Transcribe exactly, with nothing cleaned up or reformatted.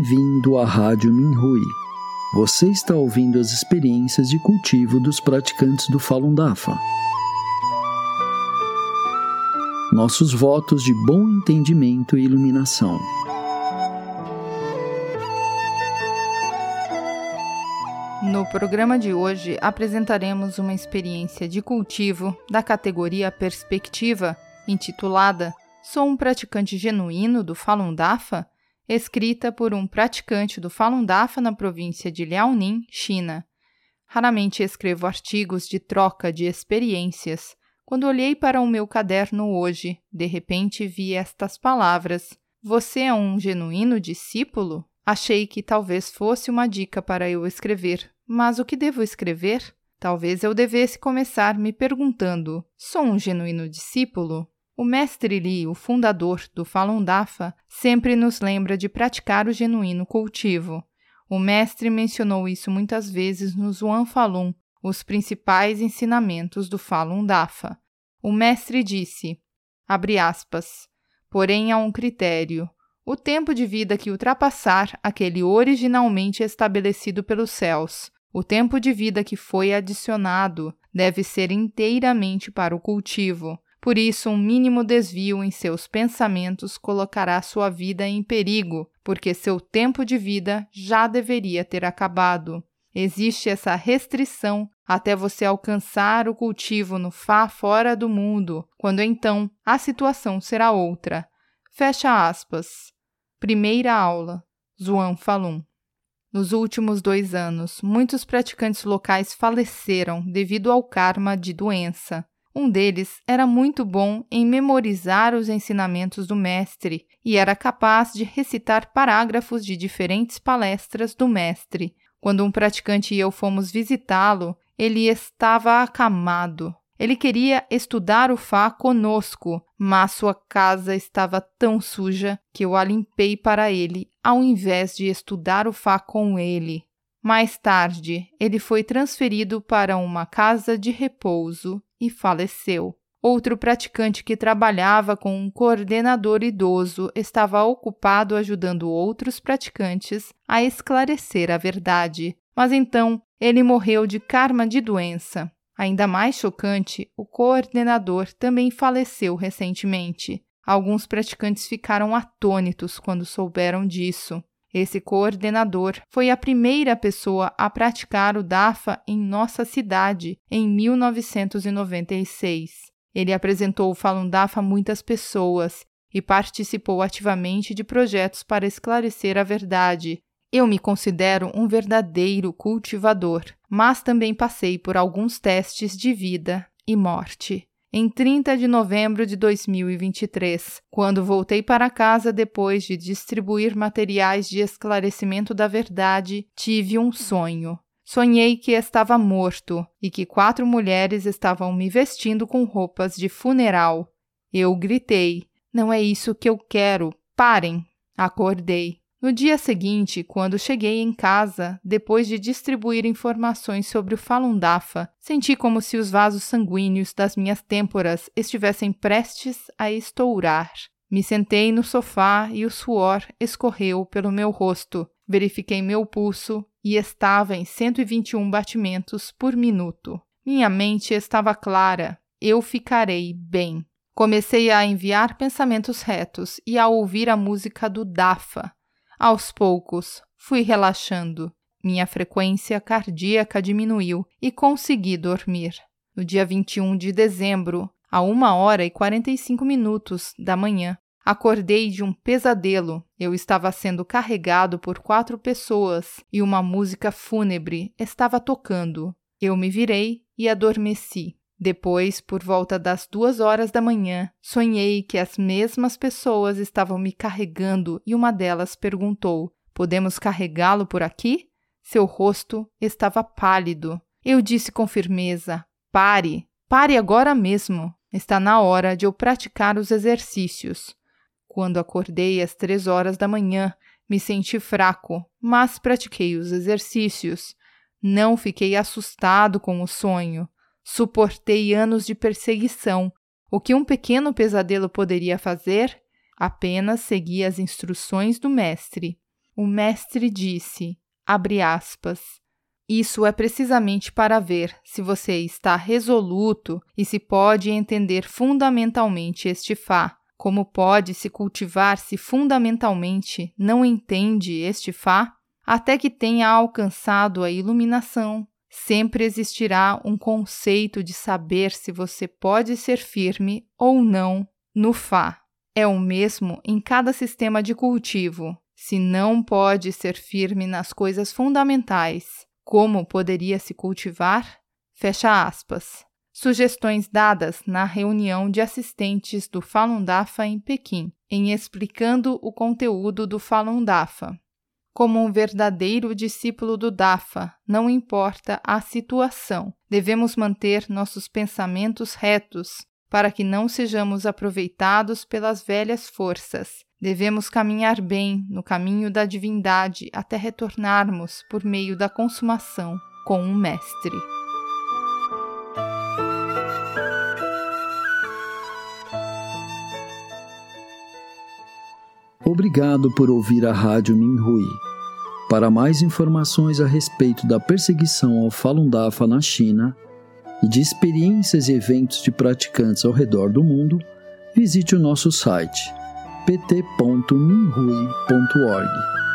Bem-vindo à Rádio Minhui. Você está ouvindo as experiências de cultivo dos praticantes do Falun Dafa. Nossos votos de bom entendimento e iluminação. No programa de hoje, apresentaremos uma experiência de cultivo da categoria Perspectiva, intitulada Sou um praticante genuíno do Falun Dafa, escrita por um praticante do Falun Dafa na província de Liaoning, China. Raramente escrevo artigos de troca de experiências. Quando olhei para o meu caderno hoje, de repente vi estas palavras: Você é um genuíno discípulo? Achei que talvez fosse uma dica para eu escrever, mas o que devo escrever? Talvez eu devesse começar me perguntando: sou um genuíno discípulo? O mestre Li, o fundador do Falun Dafa, sempre nos lembra de praticar o genuíno cultivo. O mestre mencionou isso muitas vezes no Zhuang Falun, os principais ensinamentos do Falun Dafa. O mestre disse, abre aspas, porém há um critério, o tempo de vida que ultrapassar aquele originalmente estabelecido pelos céus, o tempo de vida que foi adicionado, deve ser inteiramente para o cultivo. Por isso, um mínimo desvio em seus pensamentos colocará sua vida em perigo, porque seu tempo de vida já deveria ter acabado. Existe essa restrição até você alcançar o cultivo no Fá fora do mundo, quando então a situação será outra. Fecha aspas. Primeira aula, Zhuang Falun. Nos últimos dois anos, muitos praticantes locais faleceram devido ao karma de doença. Um deles era muito bom em memorizar os ensinamentos do mestre e era capaz de recitar parágrafos de diferentes palestras do mestre. Quando um praticante e eu fomos visitá-lo, ele estava acamado. Ele queria estudar o Fá conosco, mas sua casa estava tão suja que eu a limpei para ele, ao invés de estudar o Fá com ele. Mais tarde, ele foi transferido para uma casa de repouso e faleceu. Outro praticante que trabalhava com um coordenador idoso estava ocupado ajudando outros praticantes a esclarecer a verdade, mas então ele morreu de karma de doença. Ainda mais chocante, o coordenador também faleceu recentemente. Alguns praticantes ficaram atônitos quando souberam disso. Esse coordenador foi a primeira pessoa a praticar o Dafa em nossa cidade em mil novecentos e noventa e seis. Ele apresentou o Falun Dafa a muitas pessoas e participou ativamente de projetos para esclarecer a verdade. Eu me considero um verdadeiro cultivador, mas também passei por alguns testes de vida e morte. Em trinta de novembro de dois mil e vinte e três, quando voltei para casa depois de distribuir materiais de esclarecimento da verdade, tive um sonho. Sonhei que estava morto e que quatro mulheres estavam me vestindo com roupas de funeral. Eu gritei, não é isso que eu quero, parem! Acordei. No dia seguinte, quando cheguei em casa, depois de distribuir informações sobre o Falun Dafa, senti como se os vasos sanguíneos das minhas têmporas estivessem prestes a estourar. Me sentei no sofá e o suor escorreu pelo meu rosto. Verifiquei meu pulso e estava em cento e vinte e um batimentos por minuto. Minha mente estava clara. Eu ficarei bem. Comecei a enviar pensamentos retos e a ouvir a música do Dafa. Aos poucos, fui relaxando. Minha frequência cardíaca diminuiu e consegui dormir. No dia vinte e um de dezembro, a uma hora e quarenta e cinco minutos da manhã, acordei de um pesadelo. Eu estava sendo carregado por quatro pessoas e uma música fúnebre estava tocando. Eu me virei e adormeci. Depois, por volta das duas horas da manhã, sonhei que as mesmas pessoas estavam me carregando e uma delas perguntou, podemos carregá-lo por aqui? Seu rosto estava pálido. Eu disse com firmeza, pare, pare agora mesmo. Está na hora de eu praticar os exercícios. Quando acordei às três horas da manhã, me senti fraco, mas pratiquei os exercícios. Não fiquei assustado com o sonho. Suportei anos de perseguição. O que um pequeno pesadelo poderia fazer? Apenas segui as instruções do mestre. o mestre disse, abre aspas, isso é precisamente para ver se você está resoluto e se pode entender fundamentalmente este Fá. Como pode se cultivar se fundamentalmente não entende este Fá? Até que tenha alcançado a iluminação, sempre existirá um conceito de saber se você pode ser firme ou não no Fá. É o mesmo em cada sistema de cultivo. Se não pode ser firme nas coisas fundamentais, como poderia se cultivar? Fecha aspas. Sugestões dadas na reunião de assistentes do Falun Dafa em Pequim, em explicando o conteúdo do Falun Dafa. Como um verdadeiro discípulo do Dafa, não importa a situação, devemos manter nossos pensamentos retos para que não sejamos aproveitados pelas velhas forças. Devemos caminhar bem no caminho da divindade até retornarmos por meio da consumação com o Mestre. Obrigado por ouvir a Rádio Minhui. Para mais informações a respeito da perseguição ao Falun Dafa na China e de experiências e eventos de praticantes ao redor do mundo, visite o nosso site p t ponto minhui ponto org.